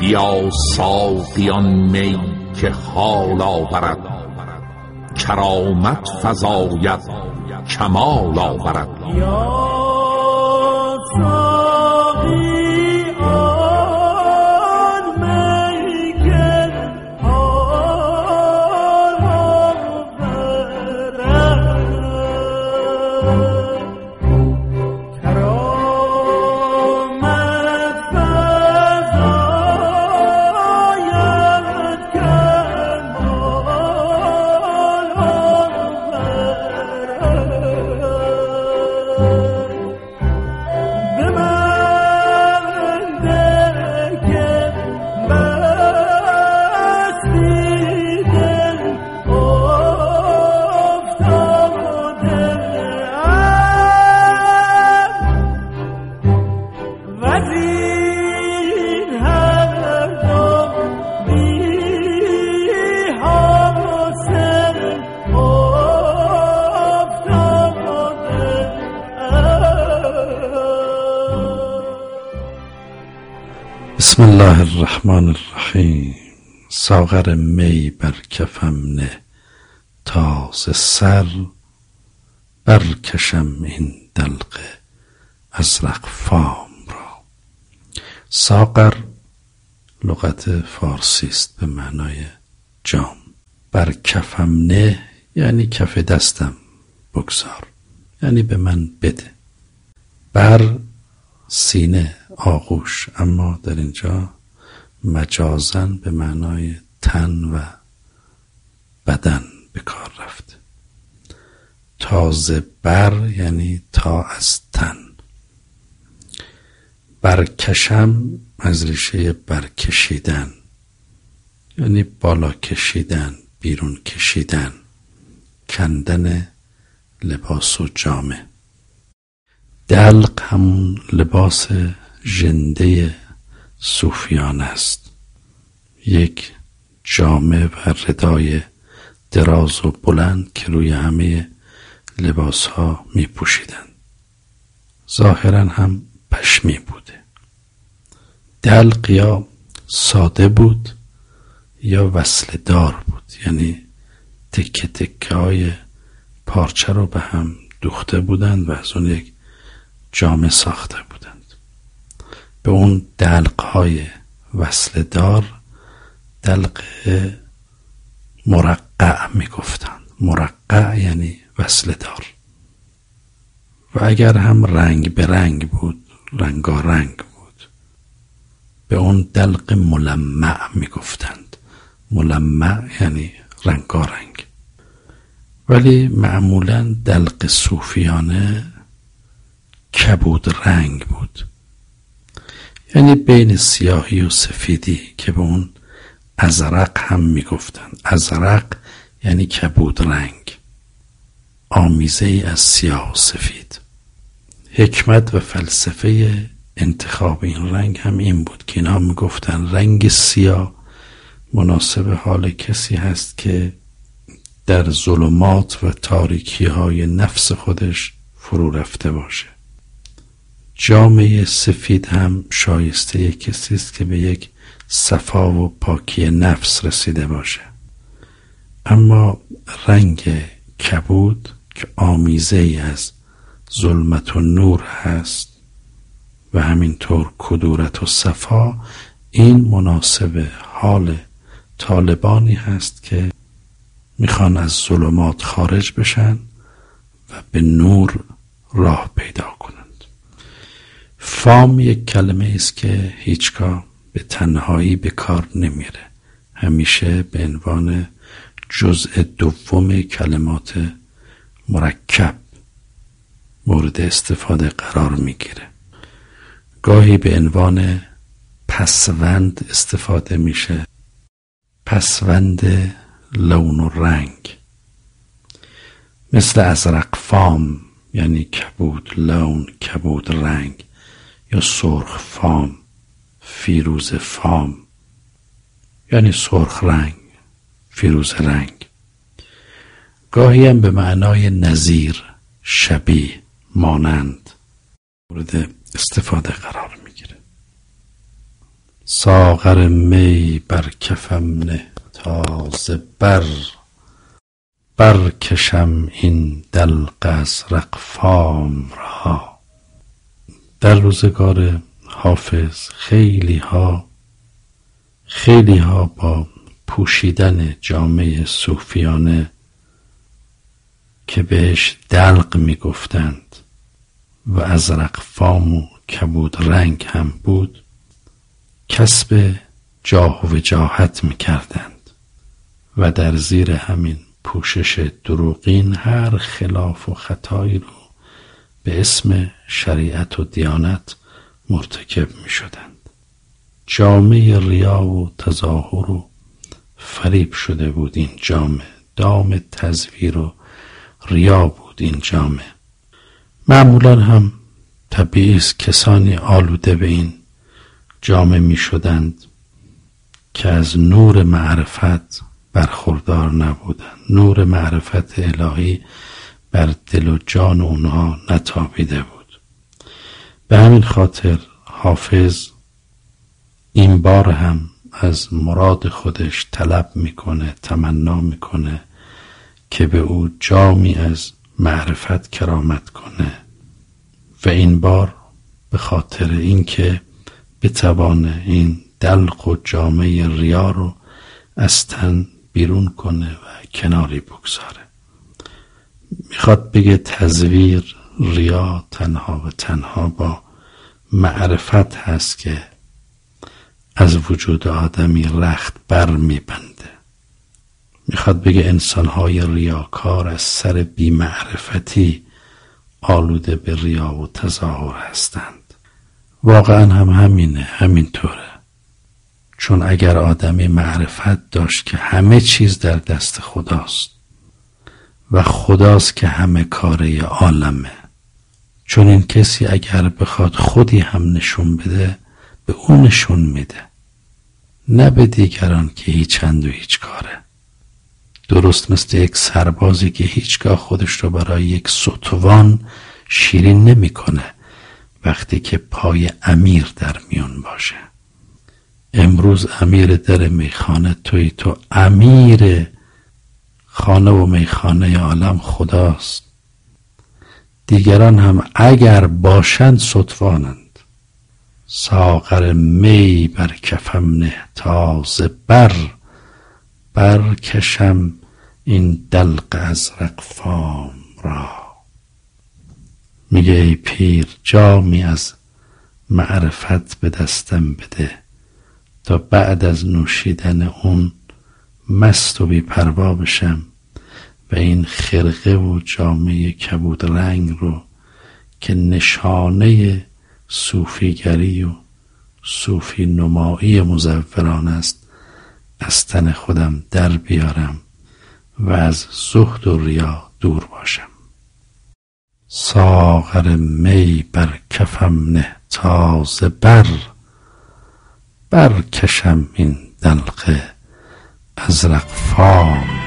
بیا ساقیان می که حال آورد، کرامت فزاید کمال آورد. بسم الله الرحمن الرحیم. ساغر می بر کفم نه، تا ز سر برکشم این دلق ازرق فام را. ساغر لغت فارسی است به معنای جام. بر کفم نه یعنی کف دستم بگذار، یعنی به من بده. بر سینه، آغوش، اما در اینجا مجازاً به معنای تن و بدن به کار رفته. تازه بر یعنی تا از تن. برکشم از ریشه برکشیدن، یعنی بالا کشیدن، بیرون کشیدن، کندن لباس و جامه. دلق همون لباس ژنده صوفیان است، یک جامه و ردای دراز و بلند که روی همه لباس ها می پوشیدن. ظاهرا هم پشمی بوده. دلق یا ساده بود یا وصل دار بود، یعنی تکه تکه های پارچه رو به هم دوخته بودند و از اون یک جامه ساخته بودند. به اون دلق‌های وصل دار دلق مرقع می گفتند. مرقع یعنی وصل دار. و اگر هم رنگ به رنگ بود، رنگارنگ بود، به اون دلق ملمع می گفتند. ملمع یعنی رنگارنگ. ولی معمولا دلق صوفیانه کبود رنگ بود، یعنی بین سیاهی و سفیدی، که به اون ازرق هم میگفتن. ازرق یعنی کبود رنگ، آمیزه ای از سیاه و سفید. حکمت و فلسفه انتخاب این رنگ هم این بود که اینها میگفتن رنگ سیاه مناسب حال کسی هست که در ظلمات و تاریکی های نفس خودش فرو رفته باشه. جامعه سفید هم شایسته کسی است که به یک صفا و پاکی نفس رسیده باشه. اما رنگ کبود که آمیزه ای از ظلمت و نور هست و همینطور کدورت و صفا، این مناسب حال طالبانی هست که میخوان از ظلمات خارج بشن و به نور راه پیدا کنند. فام یک کلمه است که هیچگاه به تنهایی به کار نمیره، همیشه به عنوان جزء دوم کلمات مرکب مورد استفاده قرار میگیره. گاهی به عنوان پسوند استفاده میشه، پسوند لون و رنگ، مثل ازرق فام یعنی کبود لون، کبود رنگ، یا سرخ فام، فیروز فام یعنی سرخ رنگ، فیروز رنگ. گاهی هم به معنای نظیر، شبیه، مانند مورد استفاده قرار میگیره. ساغر می بر کفم نه تازه برکشم این دلق ازرق فام را. در روزگار حافظ خیلی ها با پوشیدن جامه صوفیانه که بهش دلق می گفتند و ازرق فام و کبود رنگ هم بود کسب جاه و وجاهت می کردند و در زیر همین پوشش دروغین هر خلاف و خطایی رو به اسم شریعت و دیانت مرتکب می شدند. جامعه ریا و تظاهر و فریب شده بود این جامعه، دام تزویر و ریا بود این جامعه. معمولا هم طبیعی است کسانی آلوده به این جامعه می شدند که از نور معرفت برخوردار نبودند. نور معرفت الهی بر دل و جان اونها نتابیده بود. به همین خاطر حافظ این بار هم از مراد خودش طلب میکنه، تمنا میکنه که به او جامی از معرفت کرامت کنه و این بار به خاطر اینکه بتوانه این دلق و جامه ریا رو از تن بیرون کنه و کناری بگذاره. میخواد بگه تزویر، ریا تنها و تنها با معرفت هست که از وجود آدمی رخت بر میبنده. میخواد بگه انسانهای ریاکار از سر بی‌معرفتی آلوده به ریا و تظاهر هستند. واقعا هم همینطوره. چون اگر آدمی معرفت داشت که همه چیز در دست خداست و خداست که همه کاره عالمه، چون این کسی اگر بخواد خودی هم نشون بده به اون نشون میده، نه به دیگران که هیچند و هیچ کاره. درست مثل یک سربازی که هیچگاه خودش رو برای یک ستوان شیرین نمی کنه وقتی که پای امیر در میون باشه. امروز امیر در میخانه توی، تو امیر خانه و میخانه عالم خداست. دیگران هم اگر باشند ستوانند. ساغر می بر کفم نه تازه برکشم این دلق ازرق فام را. میگه ای پیر جامی از معرفت به دستم بده تا بعد از نوشیدن اون مست و بی پروا بشم و این خرقه و جامعه کبود رنگ رو که نشانه صوفیگری و صوفی نمایی مزوران است از تن خودم در بیارم و از زهد و ریا دور باشم. ساغر می بر کفم نه تازه برکشم این دلق ازرق فام